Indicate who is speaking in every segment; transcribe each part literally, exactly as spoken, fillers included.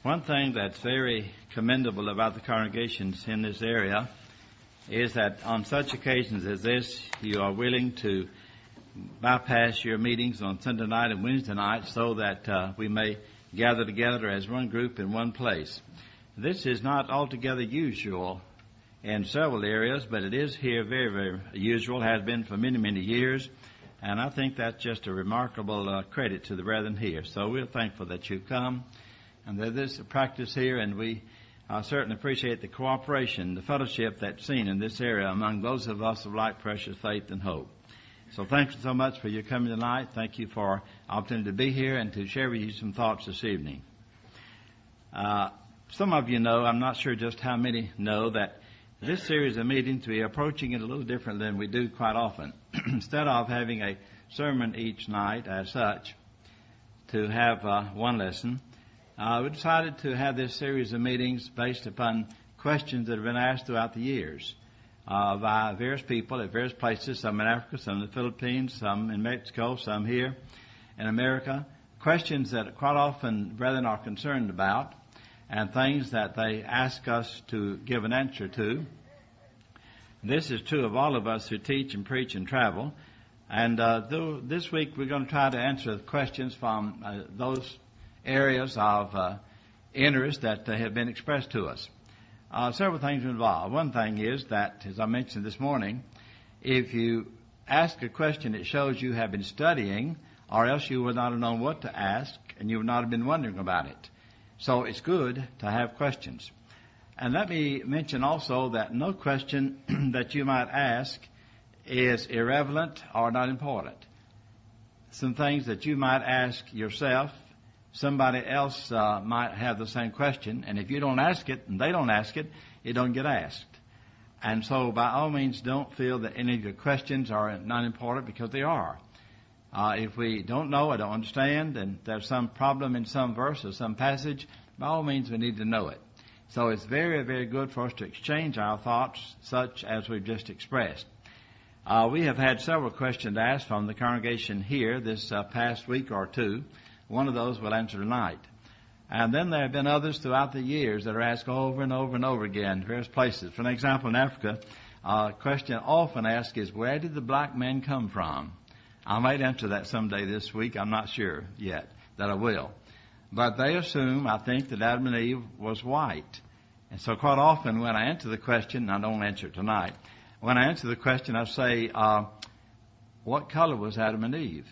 Speaker 1: One thing that's very commendable about the congregations in this area is that on such occasions as this, you are willing to bypass your meetings on Sunday night and Wednesday night so that uh, we may gather together as one group in one place. This is not altogether usual in several areas, but it is here very, very usual, has been for many, many years, and I think that's just a remarkable uh, credit to the brethren here. So we're thankful that you've come and that this is a practice here, and we uh, certainly appreciate the cooperation, the fellowship that's seen in this area among those of us of like precious faith and hope. So thank you so much for your coming tonight. Thank you for the opportunity to be here and to share with you some thoughts this evening. Uh, some of you know, I'm not sure just how many know, that this series of meetings, we are approaching it a little different than we do quite often. Instead of having a sermon each night as such, to have uh, one lesson, uh, we decided to have this series of meetings based upon questions that have been asked throughout the years uh, by various people at various places, some in Africa, some in the Philippines, some in Mexico, some here in America. Questions that quite often brethren are concerned about and things that they ask us to give an answer to. This is true of all of us who teach and preach and travel. And uh, though this week we're going to try to answer questions from uh, those areas of uh, interest that uh, have been expressed to us. Uh, several things involved. One thing is that, as I mentioned this morning, if you ask a question, it shows you have been studying, or else you would not have known what to ask, and you would not have been wondering about it. So it's good to have questions. And let me mention also that no question that you might ask is irrelevant or not important. Some things that you might ask yourself, somebody else uh, might have the same question, and if you don't ask it and they don't ask it, it don't get asked. And so by all means, don't feel that any of your questions are not important, because they are. Uh, if we don't know or don't understand, and there's some problem in some verse or some passage, by all means we need to know it. So it's very, very good for us to exchange our thoughts, such as we've just expressed. Uh, we have had several questions asked from the congregation here this uh, past week or two. One of those we'll answer tonight. And then there have been others throughout the years that are asked over and over and over again in various places. For an example, in Africa, a question often asked is, where did the black man come from? I might answer that someday this week. I'm not sure yet that I will. But they assume, I think, that Adam and Eve was white. And so quite often when I answer the question, I don't answer it tonight, when I answer the question, I say, uh, what color was Adam and Eve?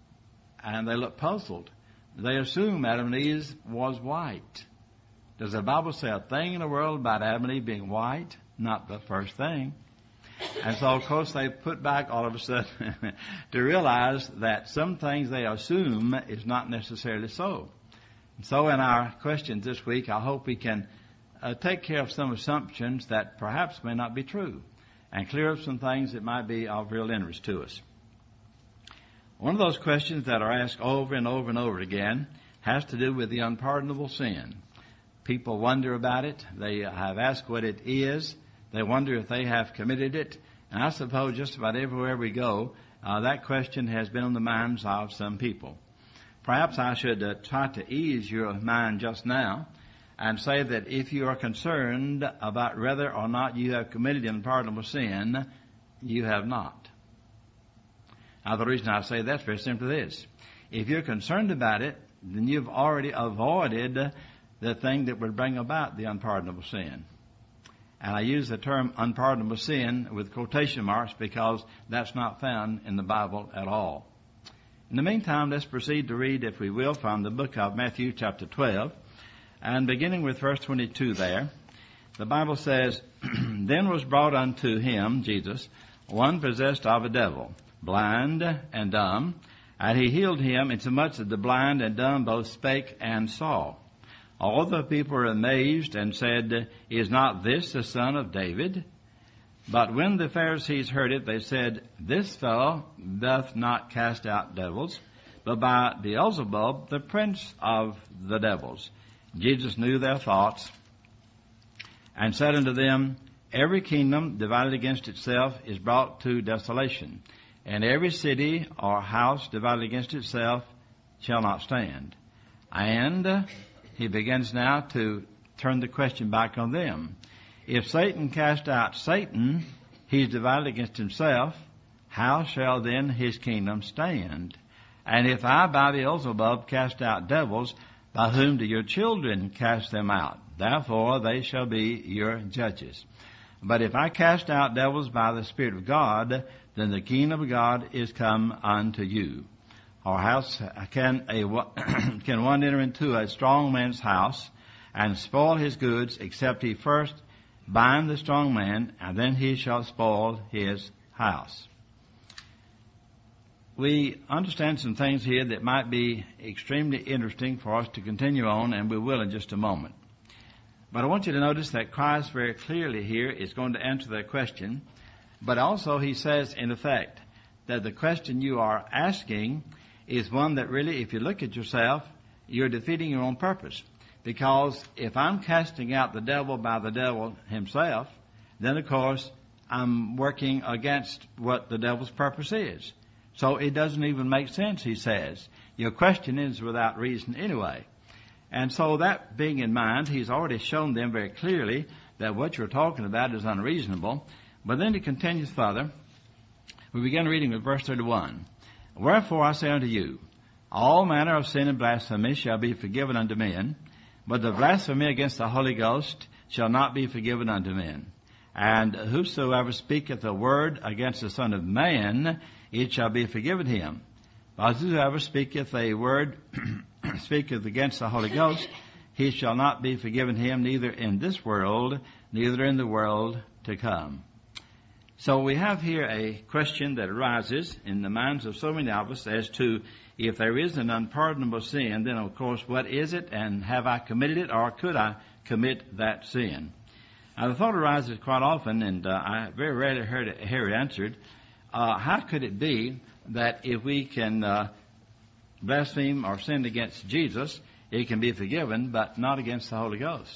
Speaker 1: And they look puzzled. They assume Adam and Eve was white. Does the Bible say a thing in the world about Adam and Eve being white? Not the first thing. And so, of course, they put back all of a sudden to realize that some things they assume is not necessarily so. And so in our questions this week, I hope we can uh, take care of some assumptions that perhaps may not be true and clear up some things that might be of real interest to us. One of those questions that are asked over and over and over again has to do with the unpardonable sin. People wonder about it. They have asked what it is. They wonder if they have committed it. And I suppose just about everywhere we go, uh, that question has been on the minds of some people. Perhaps I should uh, try to ease your mind just now and say that if you are concerned about whether or not you have committed unpardonable sin, you have not. Now, the reason I say that is very simply this. If you're concerned about it, then you've already avoided the thing that would bring about the unpardonable sin. And I use the term unpardonable sin with quotation marks because that's not found in the Bible at all. In the meantime, let's proceed to read, if we will, from the book of Matthew chapter twelve. And beginning with verse twenty-two there, the Bible says, Then was brought unto him, Jesus, one possessed of a devil, blind and dumb, and he healed him, insomuch that the blind and dumb both spake and saw. All the people were amazed and said, Is not this the son of David? But when the Pharisees heard it, they said, This fellow doth not cast out devils, but by Beelzebub, the prince of the devils. Jesus knew their thoughts, and said unto them, Every kingdom divided against itself is brought to desolation, and every city or house divided against itself shall not stand. And he begins now to turn the question back on them. If Satan cast out Satan, he's divided against himself. How shall then his kingdom stand? And if I by Beelzebub cast out devils, by whom do your children cast them out? Therefore they shall be your judges. But if I cast out devils by the Spirit of God, then the kingdom of God is come unto you. Or how can a can one enter into a strong man's house and spoil his goods, except he first bind the strong man, and then he shall spoil his house? We understand some things here that might be extremely interesting for us to continue on, and we will in just a moment. But I want you to notice that Christ very clearly here is going to answer that question. But also he says, in effect, that the question you are asking is one that really, if you look at yourself, you're defeating your own purpose. Because if I'm casting out the devil by the devil himself, then of course I'm working against what the devil's purpose is. So it doesn't even make sense, he says. Your question is without reason anyway. And so that being in mind, he's already shown them very clearly that what you're talking about is unreasonable. But then he continues further. We begin reading with verse thirty-one. Wherefore I say unto you, all manner of sin and blasphemy shall be forgiven unto men, but the blasphemy against the Holy Ghost shall not be forgiven unto men. And whosoever speaketh a word against the Son of Man, it shall be forgiven him. But whosoever speaketh a word speaketh against the Holy Ghost, he shall not be forgiven him, neither in this world, neither in the world to come. So we have here a question that arises in the minds of so many of us as to if there is an unpardonable sin, then of course what is it, and have I committed it, or could I commit that sin? Now the thought arises quite often, and uh, I very rarely heard it, hear it answered. Uh, how could it be that if we can uh, blaspheme or sin against Jesus, it can be forgiven, but not against the Holy Ghost?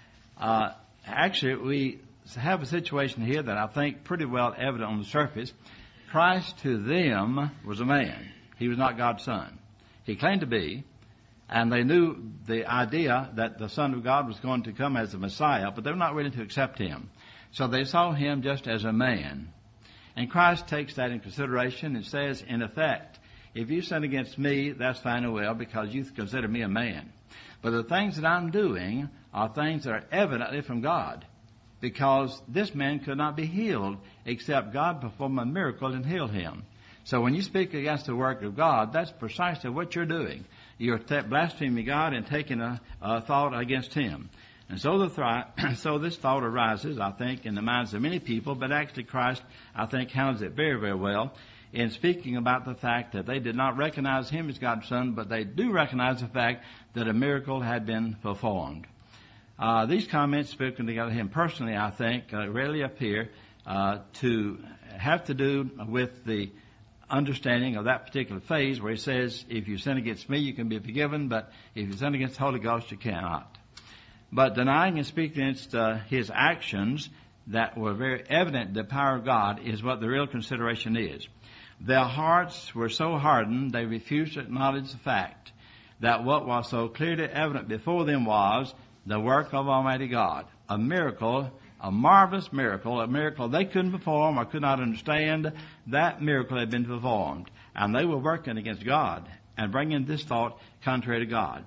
Speaker 1: Uh, actually, we have a situation here that I think pretty well evident on the surface. Christ to them was a man. He was not God's Son. He claimed to be, and they knew the idea that the Son of God was going to come as the Messiah, but they were not willing to accept him. So they saw him just as a man. And Christ takes that in consideration and says, in effect, if you sin against me, that's fine and well, because you consider me a man. But the things that I'm doing are things that are evidently from God, because this man could not be healed except God perform a miracle and heal him. So when you speak against the work of God, that's precisely what you're doing. You're t- blaspheming God and taking a, a thought against him. And so the th- so this thought arises, I think, in the minds of many people, but actually Christ, I think, handles it very, very well in speaking about the fact that they did not recognize him as God's Son, but they do recognize the fact that a miracle had been performed. Uh, these comments spoken together him personally, I think, uh, rarely appear uh, to have to do with the understanding of that particular phase where he says, if you sin against me, you can be forgiven, but if you sin against the Holy Ghost, you cannot. But denying and speaking against uh, his actions that were very evident the power of God is what the real consideration is. Their hearts were so hardened, they refused to acknowledge the fact that what was so clearly evident before them was the work of Almighty God, a miracle, a marvelous miracle, a miracle they couldn't perform or could not understand. That miracle had been performed, and they were working against God and bringing this thought contrary to God.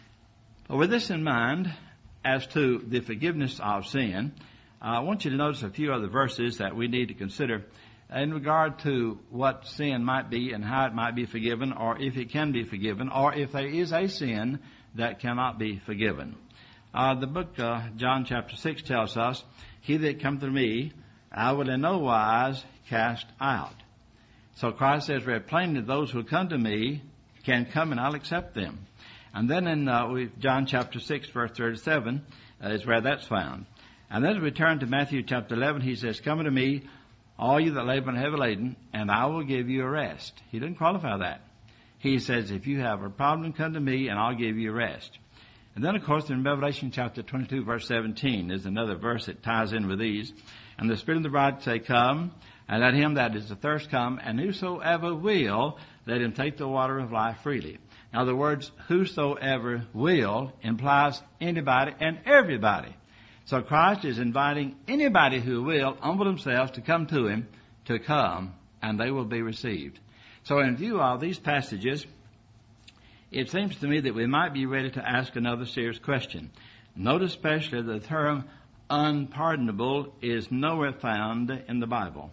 Speaker 1: But with this in mind, as to the forgiveness of sin, I want you to notice a few other verses that we need to consider in regard to what sin might be and how it might be forgiven, or if it can be forgiven, or if there is a sin that cannot be forgiven. Uh, the book, uh, John chapter six tells us, he that cometh to me, I will in no wise cast out. So Christ says very plainly, those who come to me can come and I'll accept them. And then in uh, we, John chapter six, verse thirty-seven, uh, is where that's found. And then as we turn to Matthew chapter eleven, he says, come unto me, all you that labor and heavy laden, and I will give you a rest. He didn't qualify that. He says, if you have a problem, come to me and I'll give you a rest. And then, of course, in Revelation chapter twenty-two, verse seventeen, is another verse that ties in with these. And the Spirit of the bride say, come, and let him that is athirst come, and whosoever will, let him take the water of life freely. Now, the words whosoever will implies anybody and everybody. So Christ is inviting anybody who will humble themselves to come to Him, to come, and they will be received. So in view of these passages, it seems to me that we might be ready to ask another serious question. Note especially the term unpardonable is nowhere found in the Bible.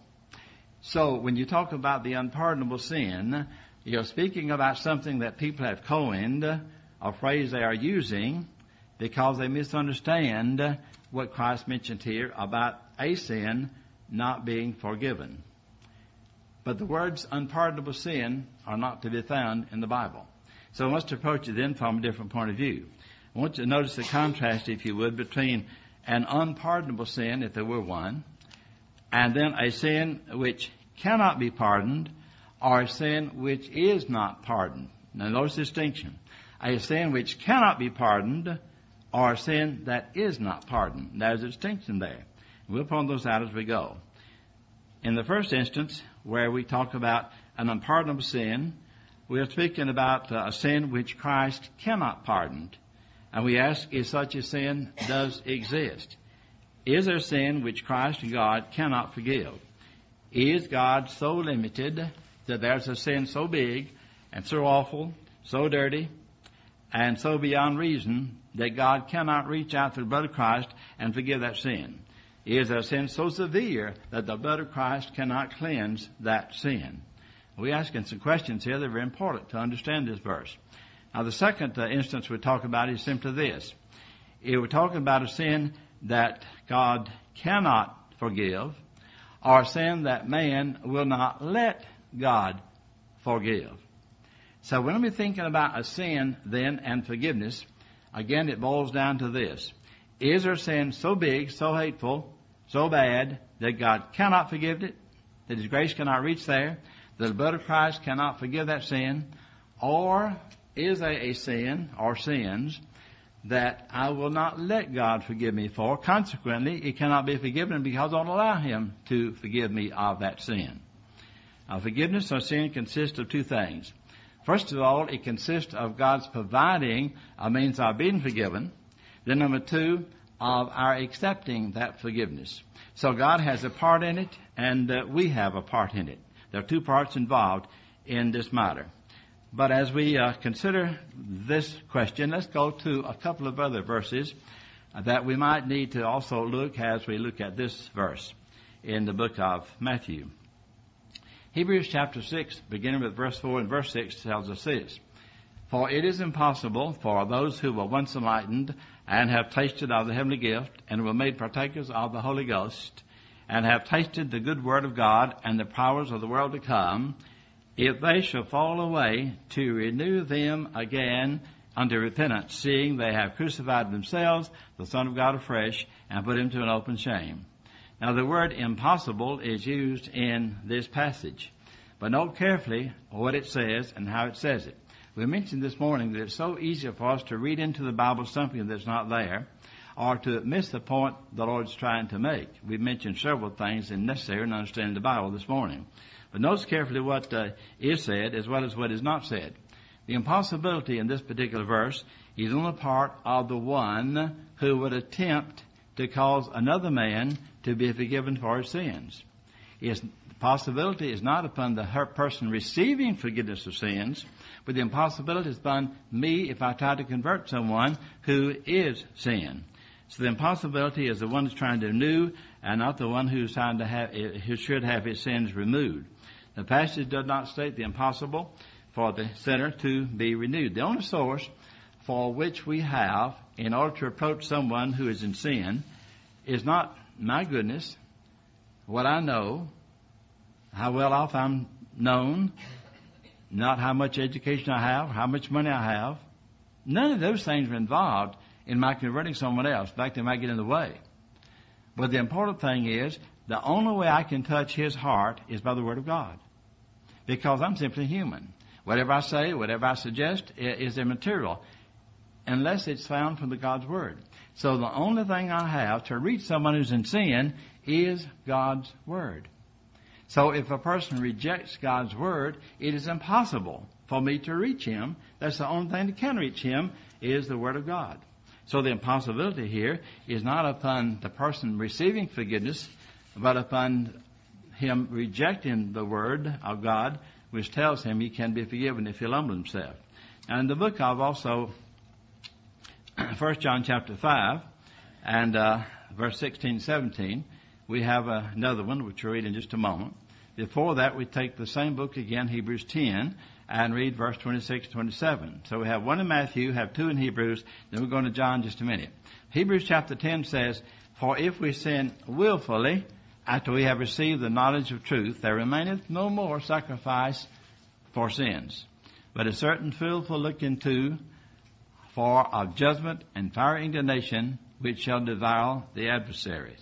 Speaker 1: So when you talk about the unpardonable sin, you're speaking about something that people have coined, a phrase they are using, because they misunderstand what Christ mentioned here about a sin not being forgiven. But the words unpardonable sin are not to be found in the Bible. So we must approach it then from a different point of view. I want you to notice the contrast, if you would, between an unpardonable sin, if there were one, and then a sin which cannot be pardoned, or a sin which is not pardoned. Now notice the distinction. A sin which cannot be pardoned, or a sin that is not pardoned. There's a distinction there. We'll point those out as we go. In the first instance, where we talk about an unpardonable sin, we are speaking about uh, a sin which Christ cannot pardon. And we ask if such a sin does exist. Is there sin which Christ and God cannot forgive? Is God so limited that there's a sin so big and so awful, so dirty, and so beyond reason that God cannot reach out to the blood of Christ and forgive that sin? Is there a sin so severe that the blood of Christ cannot cleanse that sin? We're asking some questions here that are very important to understand this verse. Now, the second uh, instance we talk about is simply this. If we're talking about a sin that God cannot forgive, or a sin that man will not let God forgive. So when we're thinking about a sin then and forgiveness, again it boils down to this. Is there a sin so big, so hateful, so bad that God cannot forgive it, that His grace cannot reach there, that the blood of Christ cannot forgive that sin? Or is there a sin or sins that I will not let God forgive me for? Consequently, it cannot be forgiven because I don't allow Him to forgive me of that sin. Now, forgiveness of sin consists of two things. First of all, it consists of God's providing a means of being forgiven. Then number two, of our accepting that forgiveness. So God has a part in it, and uh, we have a part in it. There are two parts involved in this matter. But as we uh, consider this question, let's go to a couple of other verses that we might need to also look as we look at this verse in the book of Matthew. Hebrews chapter six, beginning with verse four and verse six, tells us this. For it is impossible for those who were once enlightened and have tasted of the heavenly gift and were made partakers of the Holy Ghost and have tasted the good word of God and the powers of the world to come, if they shall fall away, to renew them again unto repentance, seeing they have crucified themselves, the Son of God afresh, and put Him to an open shame. Now the word impossible is used in this passage, but note carefully what it says and how it says it. We mentioned this morning that it's so easy for us to read into the Bible something that's not there, or to miss the point the Lord's trying to make. We've mentioned several things necessary in understanding the Bible this morning. But notice carefully what uh, is said as well as what is not said. The impossibility in this particular verse is on the part of the one who would attempt to cause another man to be forgiven for his sins. It's, the possibility is not upon the her person receiving forgiveness of sins, but the impossibility is upon me if I try to convert someone who is sin. So the impossibility is the one who's trying to renew and not the one who's trying to have, who should have his sins removed. The passage does not state the impossible for the sinner to be renewed. The only source for which we have in order to approach someone who is in sin is not my goodness, what I know, how well off I'm known, not how much education I have, how much money I have. None of those things are involved in my converting someone else. In fact, they might get in the way. But the important thing is, the only way I can touch his heart is by the Word of God. Because I'm simply human. Whatever I say, whatever I suggest is immaterial, unless it's found from the God's Word. So the only thing I have to reach someone who's in sin is God's Word. So if a person rejects God's Word, it is impossible for me to reach him. That's the only thing that can reach him is the Word of God. So the impossibility here is not upon the person receiving forgiveness, but upon him rejecting the Word of God, which tells him he can be forgiven if he'll humble himself. Now in the book of also First John chapter five and uh, verse sixteen, seventeen, we have uh, another one which we'll read in just a moment. Before that, we take the same book again, Hebrews ten, and read verse twenty-six, twenty-seven. So we have one in Matthew, have two in Hebrews, then we're going to John in just a minute. Hebrews chapter ten says, for if we sin willfully, after we have received the knowledge of truth, there remaineth no more sacrifice for sins, but a certain fearful looking to for of judgment and fiery indignation, which shall devour the adversaries.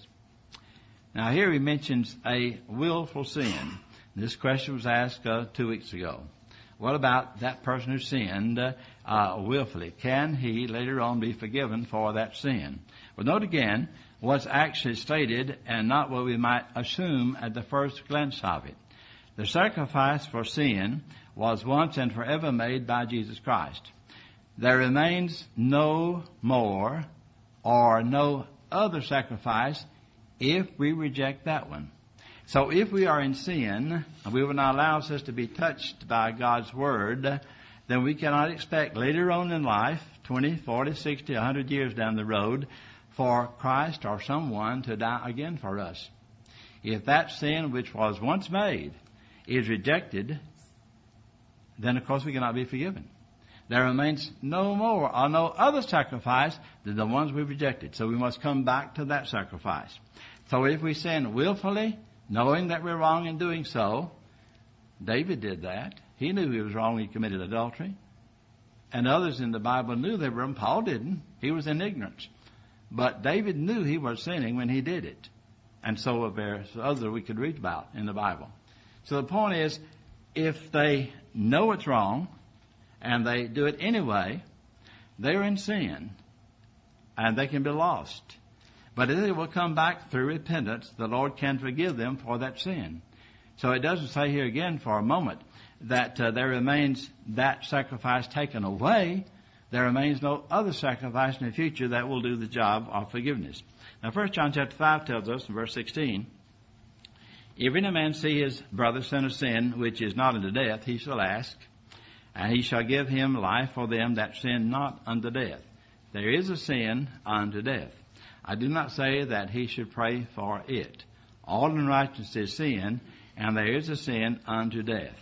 Speaker 1: Now here he mentions a willful sin. This question was asked uh, two weeks ago. What about that person who sinned uh, uh, willfully? Can he later on be forgiven for that sin? Well, note again what's actually stated and not what we might assume at the first glance of it. The sacrifice for sin was once and forever made by Jesus Christ. There remains no more or no other sacrifice if we reject that one. So if we are in sin, and we will not allow us to be touched by God's Word, then we cannot expect later on in life, twenty, forty, sixty, one hundred years down the road, for Christ or someone to die again for us. If that sin which was once made is rejected, then of course we cannot be forgiven. There remains no more or no other sacrifice than the ones we've rejected. So we must come back to that sacrifice. So if we sin willfully, knowing that we're wrong in doing so, David did that. He knew he was wrong when he committed adultery. And others in the Bible knew they were wrong. Paul didn't. He was in ignorance. But David knew he was sinning when he did it. And so there's others we could read about in the Bible. So the point is, if they know it's wrong, and they do it anyway, they're in sin, and they can be lost. But if they will come back through repentance, the Lord can forgive them for that sin. So it doesn't say here again for a moment that uh, there remains that sacrifice taken away. There remains no other sacrifice in the future that will do the job of forgiveness. Now First John chapter five tells us in verse sixteen, if any man see his brother sin a sin which is not unto death, he shall ask, and he shall give him life for them that sin not unto death. There is a sin unto death. I do not say that he should pray for it. All unrighteousness is sin, and there is a sin unto death.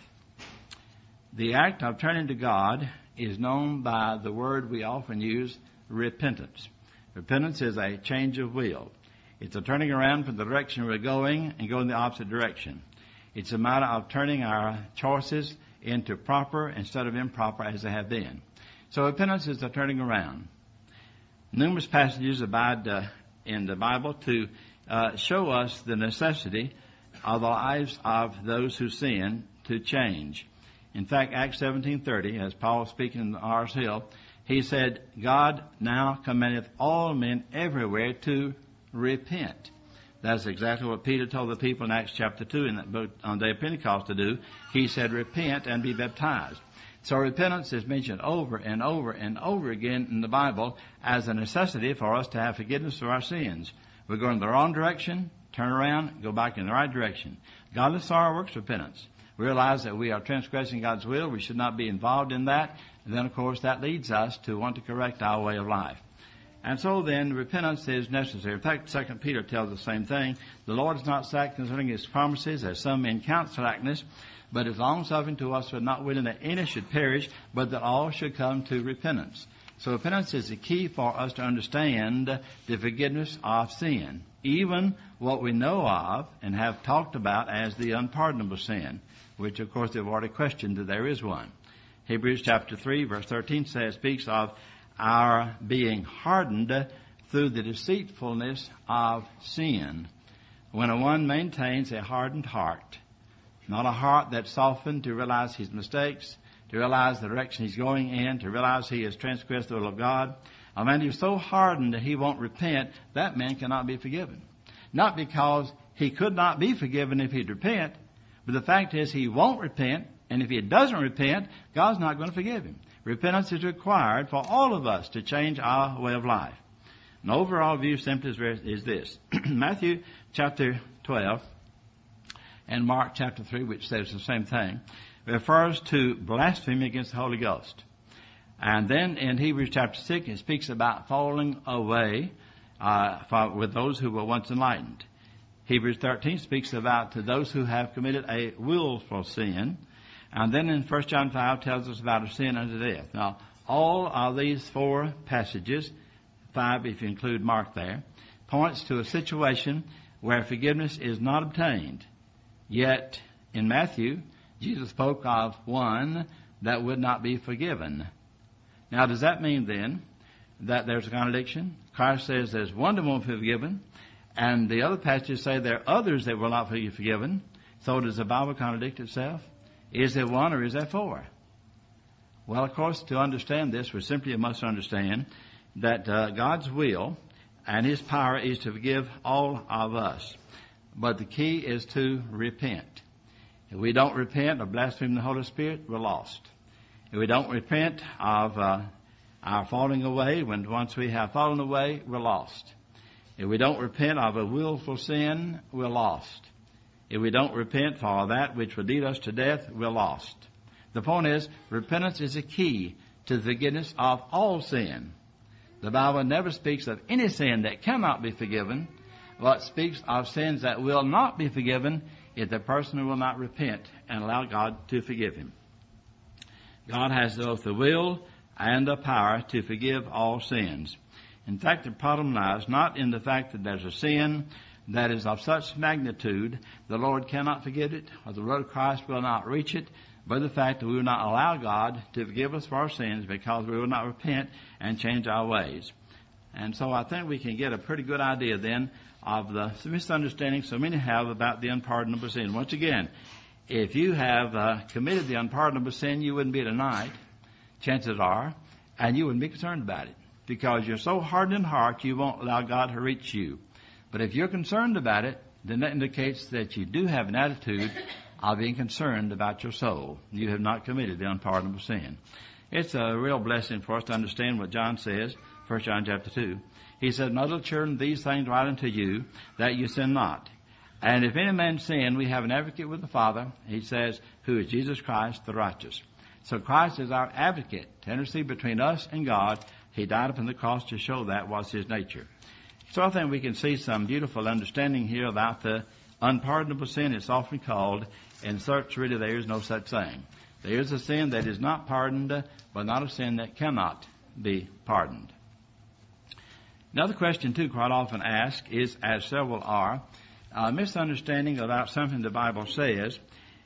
Speaker 1: The act of turning to God is known by the word we often use, repentance. Repentance is a change of will. It's a turning around from the direction we're going and going the opposite direction. It's a matter of turning our choices into proper instead of improper as they have been. So repentance is a turning around. Numerous passages abide uh, in the Bible to uh, show us the necessity of the lives of those who sin to change. In fact, Acts seventeen thirty, as Paul was speaking in Ars Hill, he said, God now commandeth all men everywhere to repent. That's exactly what Peter told the people in Acts chapter two in that book on the day of Pentecost to do. He said, repent and be baptized. So repentance is mentioned over and over and over again in the Bible as a necessity for us to have forgiveness of our sins. We're going the wrong direction, turn around, go back in the right direction. Godly sorrow works repentance. Realize that we are transgressing God's will. We should not be involved in that. And then, of course, that leads us to want to correct our way of life. And so then, repentance is necessary. In fact, Second Peter tells the same thing. The Lord is not slack concerning his promises, as some men count slackness, but is long-suffering to us, but not willing that any should perish, but that all should come to repentance. So repentance is the key for us to understand the forgiveness of sin, even what we know of and have talked about as the unpardonable sin, which, of course, they've already questioned that there is one. Hebrews chapter three, verse thirteen says, speaks of our being hardened through the deceitfulness of sin. When a one maintains a hardened heart, not a heart that's softened to realize his mistakes, to realize the direction he's going in, to realize he has transgressed the will of God, a man who's so hardened that he won't repent, that man cannot be forgiven. Not because he could not be forgiven if he'd repent, but the fact is he won't repent And if he doesn't repent, God's not going to forgive him. Repentance is required for all of us to change our way of life. An overall view simply is, is this. Matthew chapter twelve and Mark chapter three, which says the same thing, refers to blasphemy against the Holy Ghost. And then in Hebrews chapter six, it speaks about falling away uh, for, with those who were once enlightened. Hebrews thirteen speaks about to those who have committed a willful sin. And then in First John five tells us about a sin unto death. Now, all of these four passages, five if you include Mark there, points to a situation where forgiveness is not obtained. Yet, in Matthew, Jesus spoke of one that would not be forgiven. Now, does that mean then that there's a contradiction? Christ says there's one that won't be forgiven, and the other passages say there are others that will not be forgiven. So does the Bible contradict itself? Is there one or is there four? Well, of course, to understand this, we simply must understand that uh, God's will and His power is to forgive all of us. But the key is to repent. If we don't repent of blaspheming the Holy Spirit, we're lost. If we don't repent of uh, our falling away, when once we have fallen away, we're lost. If we don't repent of a willful sin, we're lost. If we don't repent for that which would lead us to death, we're lost. The point is, repentance is a key to the forgiveness of all sin. The Bible never speaks of any sin that cannot be forgiven, but speaks of sins that will not be forgiven if the person will not repent and allow God to forgive him. God has both the will and the power to forgive all sins. In fact, the problem lies not in the fact that there's a sin that is of such magnitude the Lord cannot forgive it, or the blood of Christ will not reach it, but the fact that we will not allow God to forgive us for our sins because we will not repent and change our ways. And so I think we can get a pretty good idea then of the misunderstanding so many have about the unpardonable sin. Once again, if you have uh, committed the unpardonable sin, you wouldn't be tonight, chances are, and you wouldn't be concerned about it because you're so hardened in heart you won't allow God to reach you. But if you're concerned about it, then that indicates that you do have an attitude of being concerned about your soul. You have not committed the unpardonable sin. It's a real blessing for us to understand what John says, First John chapter two. He said, "My little children, these things write unto you, that you sin not. And if any man sin, we have an advocate with the Father," he says, "who is Jesus Christ the righteous." So Christ is our advocate to intercede between us and God. He died upon the cross to show that was His nature. So I think we can see some beautiful understanding here about the unpardonable sin. It's often called, in search really there is no such thing. There is a sin that is not pardoned, but not a sin that cannot be pardoned. Another question, too, quite often asked is, as several are, a misunderstanding about something the Bible says.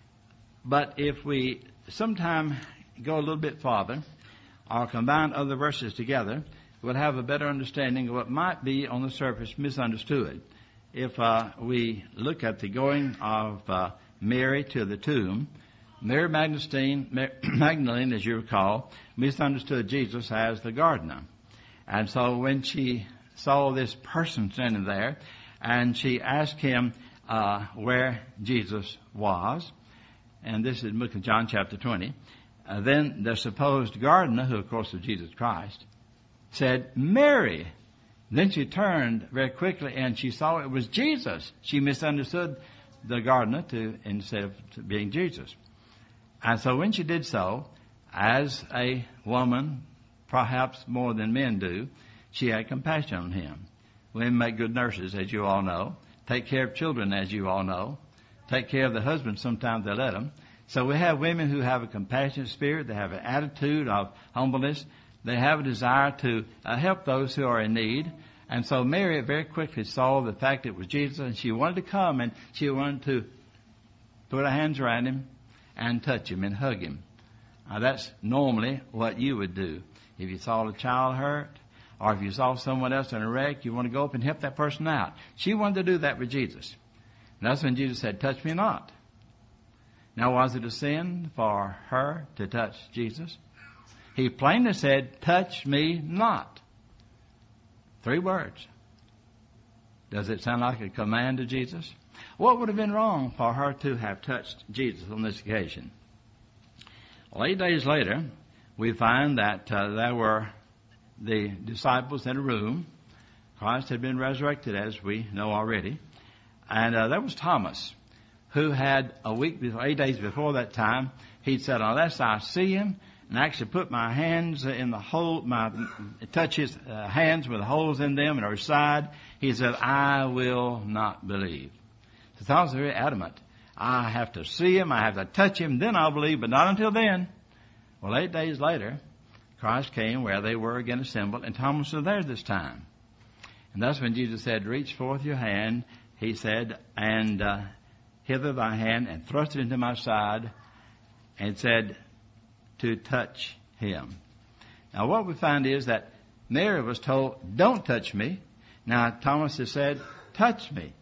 Speaker 1: But if we sometime go a little bit farther or combine other verses together, we'll have a better understanding of what might be on the surface misunderstood. If uh, we look at the going of uh, Mary to the tomb, Mary Magdalene, Magdalene, as you recall, misunderstood Jesus as the gardener. And so when she saw this person standing there, and she asked him uh, where Jesus was, and this is book of John chapter twenty, uh, then the supposed gardener, who of course was Jesus Christ, said, "Mary." Then she turned very quickly and she saw it was Jesus. She misunderstood the gardener to instead of to being Jesus. And so when she did so, as a woman, perhaps more than men do, she had compassion on him. Women make good nurses, as you all know. Take care of children, as you all know. Take care of the husband, sometimes they let them. So we have women who have a compassionate spirit. They have an attitude of humbleness. They have a desire to uh, help those who are in need. And so Mary very quickly saw the fact it was Jesus, and she wanted to come, and she wanted to put her hands around him and touch him and hug him. Now, that's normally what you would do. If you saw a child hurt, or if you saw someone else in a wreck, you want to go up and help that person out. She wanted to do that with Jesus. And that's when Jesus said, "Touch me not." Now, was it a sin for her to touch Jesus? He plainly said, "Touch me not." Three words. Does it sound like a command to Jesus? What would have been wrong for her to have touched Jesus on this occasion? Well, eight days later, we find that uh, there were the disciples in a room. Christ had been resurrected, as we know already. And uh, there was Thomas, who had a week before, eight days before that time, he'd said, unless I see him and actually put my hands in the hole, my, touch his uh, hands with holes in them and her side, he said, I will not believe. So Thomas was very adamant. I have to see him, I have to touch him, then I'll believe, but not until then. Well, eight days later, Christ came where they were again assembled, and Thomas was there this time. And that's when Jesus said, reach forth your hand, he said, and uh, hither thy hand, and thrust it into my side, and said, to touch him. Now what we find is that Mary was told, don't touch me. Now Thomas has said, touch me.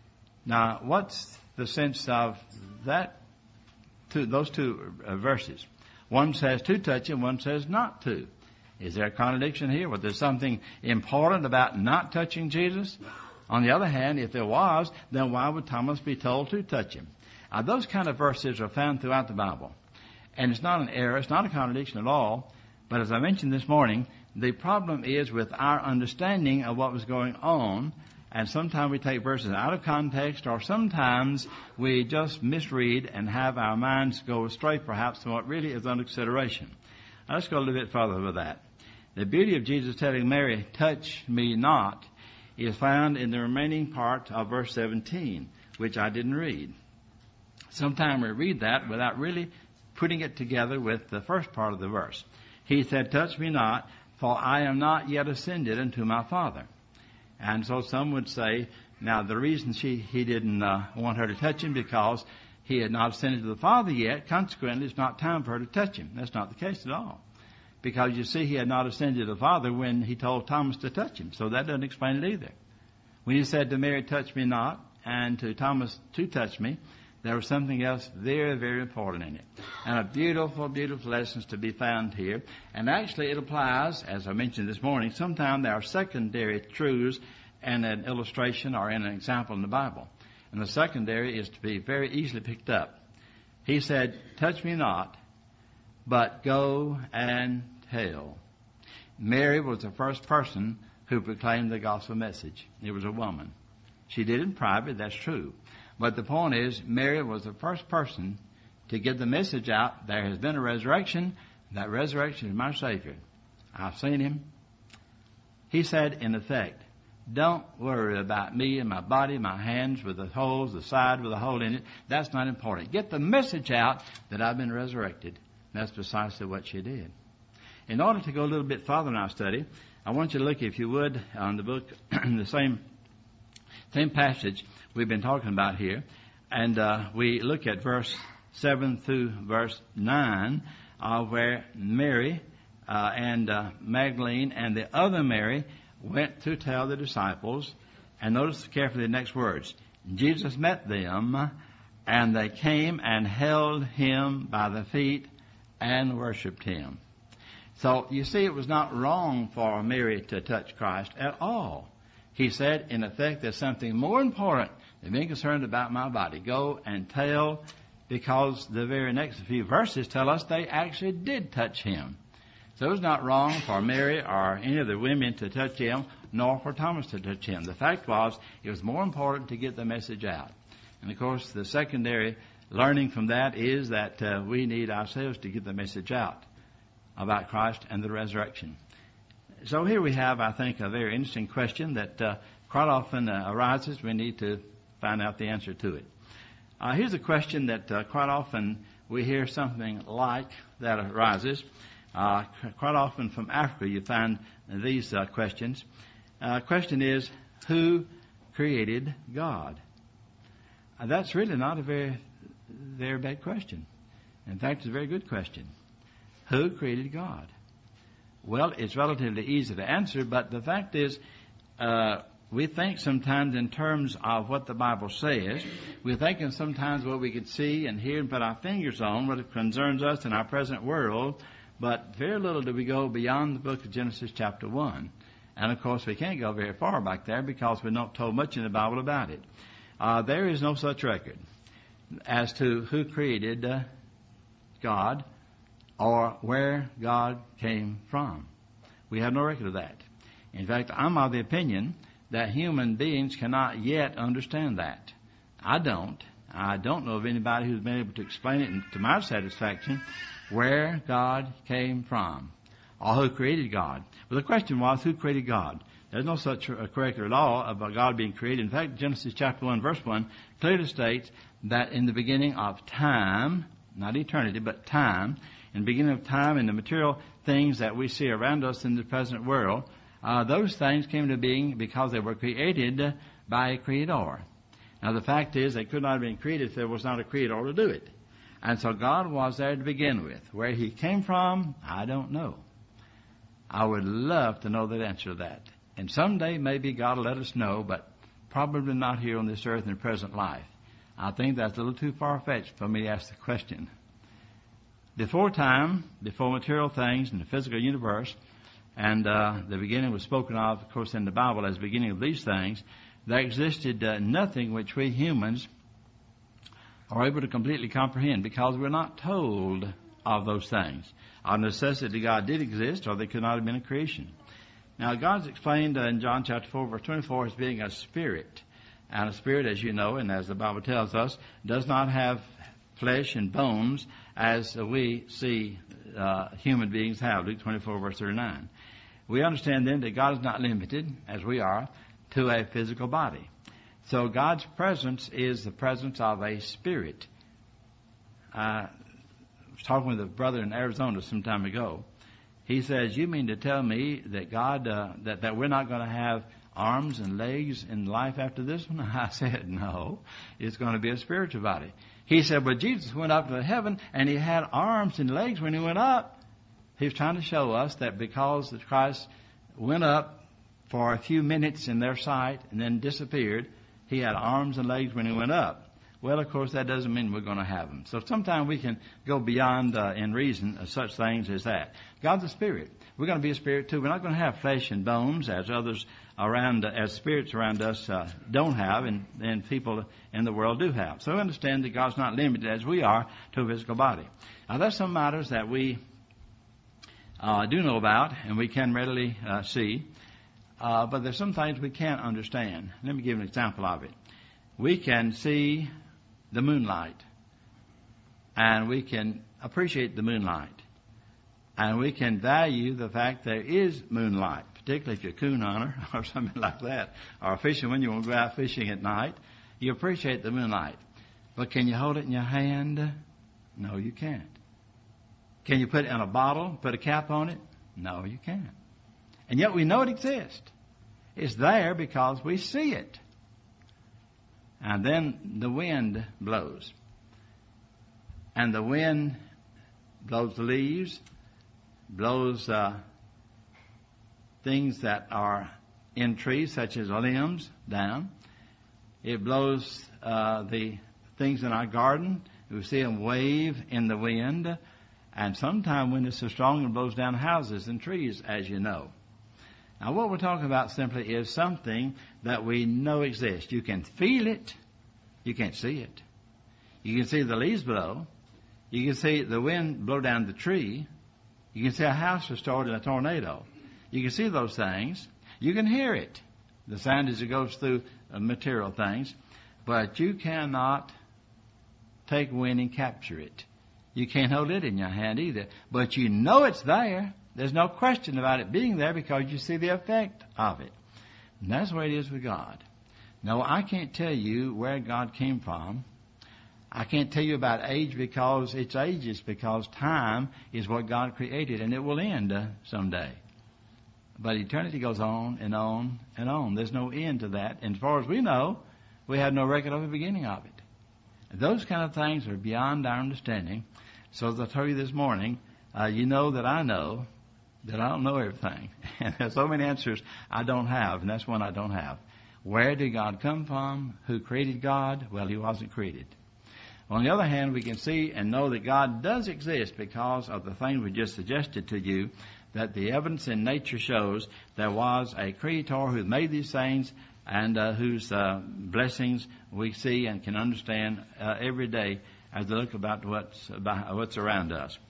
Speaker 1: Now what's the sense of that, two, those two uh, verses? One says to touch him, one says not to. Is there a contradiction here? Was there something important about not touching Jesus? On the other hand, if there was, then why would Thomas be told to touch him? Now, those kind of verses are found throughout the Bible. And it's not an error, it's not a contradiction at all. But as I mentioned this morning, the problem is with our understanding of what was going on. And sometimes we take verses out of context, or sometimes we just misread and have our minds go astray perhaps from what really is under consideration. Now, let's go a little bit further with that. The beauty of Jesus telling Mary, touch me not, is found in the remaining part of verse seventeen, which I didn't read. Sometimes we read that without really putting it together with the first part of the verse. He said, touch me not, for I am not yet ascended unto my Father. And so some would say, now the reason she he didn't uh, want her to touch him because he had not ascended to the Father yet, consequently it's not time for her to touch him. That's not the case at all. Because you see, he had not ascended to the Father when he told Thomas to touch him. So that doesn't explain it either. When he said to Mary, touch me not, and to Thomas, to touch me, there was something else very, very important in it. And a beautiful, beautiful lessons to be found here. And actually it applies, as I mentioned this morning, sometimes there are secondary truths in an illustration or in an example in the Bible. And the secondary is to be very easily picked up. He said, touch me not, but go and tell. Mary was the first person who proclaimed the gospel message. It was a woman. She did it in private, that's true. But the point is, Mary was the first person to get the message out. There has been a resurrection. That resurrection is my Savior. I've seen him. He said, in effect, don't worry about me and my body, my hands with the holes, the side with a hole in it. That's not important. Get the message out that I've been resurrected. That's precisely what she did. In order to go a little bit farther in our study, I want you to look, if you would, on the book, the same same passage we've been talking about here. And uh, we look at verse seven through verse nine, uh, where Mary uh, and uh, Magdalene and the other Mary went to tell the disciples. And notice carefully the next words. Jesus met them, and they came and held him by the feet and worshipped him. So you see, it was not wrong for Mary to touch Christ at all. He said, in effect, there's something more important than being concerned about my body. Go and tell, because the very next few verses tell us they actually did touch him. So it was not wrong for Mary or any of the women to touch him, nor for Thomas to touch him. The fact was, it was more important to get the message out. And of course, the secondary learning from that is that uh, we need ourselves to get the message out about Christ and the resurrection. So here we have, I think, a very interesting question that uh, quite often uh, arises. We need to find out the answer to it. Uh, here's a question that uh, quite often we hear something like that arises. Uh, quite often from Africa you find these uh, questions. Uh, question is, who created God? Uh, that's really not a very, very bad question. In fact, it's a very good question. Who created God? Well, it's relatively easy to answer, but the fact is, uh, we think sometimes in terms of what the Bible says. We think in sometimes what we can see and hear and put our fingers on, what concerns us in our present world, but very little do we go beyond the book of Genesis chapter one. And of course, we can't go very far back there because we're not told much in the Bible about it. Uh, there is no such record as to who created uh, God. or where God came from. We have no record of that. In fact, I'm of the opinion that human beings cannot yet understand that. I don't. I don't know of anybody who's been able to explain it to my satisfaction where God came from or who created God. Well, the question was, who created God? There's no such a curricular law about God being created. In fact, Genesis chapter one, verse one clearly states that in the beginning of time, not eternity, but time, in the beginning of time and the material things that we see around us in the present world, uh, those things came to being because they were created by a creator. Now, the fact is they could not have been created if there was not a creator to do it. And so God was there to begin with. Where he came from, I don't know. I would love to know the answer to that. And someday maybe God will let us know, but probably not here on this earth in the present life. I think that's a little too far-fetched for me to ask the question. Before time, before material things in the physical universe, and uh, the beginning was spoken of, of course, in the Bible as the beginning of these things, there existed uh, nothing which we humans are able to completely comprehend because we're not told of those things. Of necessity, God did exist, or they could not have been a creation. Now, God's explained uh, in John chapter four, verse twenty-four, as being a spirit. And a spirit, as you know, and as the Bible tells us, does not have flesh and bones as we see uh, human beings have. Luke twenty-four, verse thirty-nine. We understand then that God is not limited, as we are, to a physical body. So God's presence is the presence of a spirit. I was talking with a brother in Arizona some time ago. He says, you mean to tell me that God, uh, that, that we're not going to have arms and legs in life after this one? I said, no, it's going to be a spiritual body. He said, but Jesus went up to heaven and he had arms and legs when he went up. He was trying to show us that because Christ went up for a few minutes in their sight and then disappeared, he had arms and legs when he went up. Well, of course, that doesn't mean we're going to have them. So sometimes we can go beyond uh, in reason of such things as that. God's a spirit. We're going to be a spirit too. We're not going to have flesh and bones as others around, uh, as spirits around us uh, don't have, and, and people in the world do have. So we understand that God's not limited as we are to a physical body. Now, there's some matters that we uh, do know about and we can readily uh, see. Uh, but there's some things we can't understand. Let me give an example of it. We can see the moonlight, and we can appreciate the moonlight, and we can value the fact there is moonlight, particularly if you're a coon hunter or something like that, or a fisherman, you want to go out fishing at night. You appreciate the moonlight. But can you hold it in your hand? No, you can't. Can you put it in a bottle, put a cap on it? No, you can't. And yet we know it exists. It's there because we see it. And then the wind blows. And the wind blows the leaves, blows uh, things that are in trees, such as limbs, down. It blows uh, the things in our garden. We see them wave in the wind. And sometimes wind is so strong it blows down houses and trees, as you know. Now, what we're talking about simply is something that we know exists. You can feel it. You can't see it. You can see the leaves blow. You can see the wind blow down the tree. You can see a house restored in a tornado. You can see those things. You can hear it, the sound as it goes through uh, material things. But you cannot take wind and capture it. You can't hold it in your hand either. But you know it's there. There's no question about it being there because you see the effect of it. And that's the way it is with God. No, I can't tell you where God came from. I can't tell you about age because it's ages, because time is what God created and it will end uh, someday. But eternity goes on and on and on. There's no end to that. And as far as we know, we have no record of the beginning of it. And those kind of things are beyond our understanding. So as I told you this morning, uh, you know that I know that I don't know everything. And there's so many answers I don't have, and that's one I don't have. Where did God come from? Who created God? Well, he wasn't created. On the other hand, we can see and know that God does exist because of the things we just suggested to you, that the evidence in nature shows there was a creator who made these things and uh, whose uh, blessings we see and can understand uh, every day as we look about what's, about what's around us.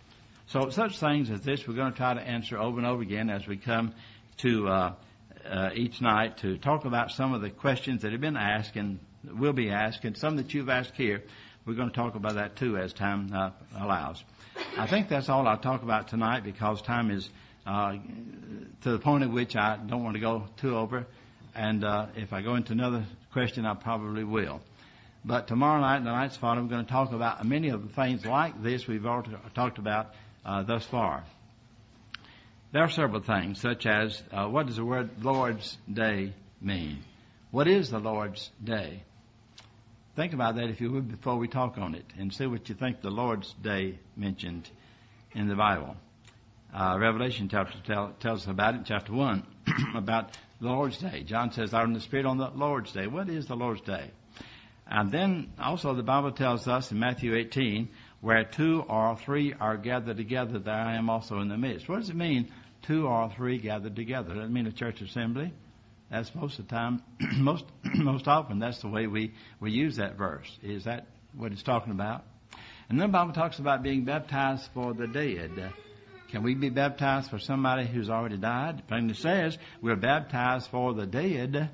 Speaker 1: So such things as this we're going to try to answer over and over again as we come to uh, uh, each night to talk about some of the questions that have been asked and will be asked, and some that you've asked here. We're going to talk about that too as time uh, allows. I think that's all I'll talk about tonight because time is uh, to the point at which I don't want to go too over. And uh, if I go into another question, I probably will. But tomorrow night and the night's following, we're going to talk about many of the things like this we've already talked about uh, thus far. There are several things, such as uh, what does the word Lord's Day mean? What is the Lord's Day? Think about that, if you would, before we talk on it, and see what you think the Lord's Day mentioned in the Bible. Uh, Revelation chapter tell, tells us about it, chapter one, about the Lord's Day. John says, "Out in the Spirit on the Lord's Day." What is the Lord's Day? And then also the Bible tells us in Matthew eighteen, where two or three are gathered together, there I am also in the midst. What does it mean, two or three gathered together? Does it mean a church assembly? That's most of the time, most most often, that's the way we, we use that verse. Is that what it's talking about? And then the Bible talks about being baptized for the dead. Can we be baptized for somebody who's already died? It plainly says we're baptized for the dead.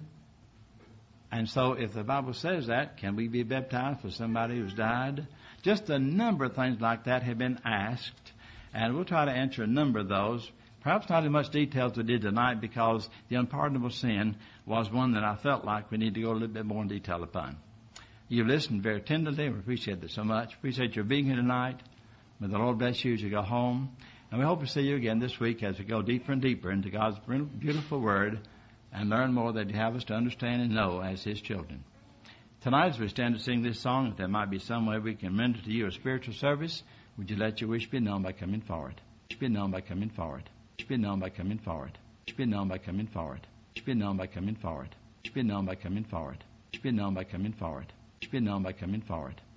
Speaker 1: And so if the Bible says that, can we be baptized for somebody who's died? Just a number of things like that have been asked, and we'll try to answer a number of those. Perhaps not in much detail as we did tonight, because the unpardonable sin was one that I felt like we need to go a little bit more in detail upon. You've listened very tenderly. We appreciate that so much. Appreciate your being here tonight. May the Lord bless you as you go home. And we hope to see you again this week as we go deeper and deeper into God's beautiful Word and learn more that you have us to understand and know as His children. Tonight, as we stand to sing this song, if there might be some way we can render to you a spiritual service, would you let your wish be known by coming forward? Wish be known by coming forward. Wish be known by coming forward. Wish be known by coming forward. Wish be known by coming forward. Wish be known by coming forward. Wish be known by coming forward. Wish be known by coming forward.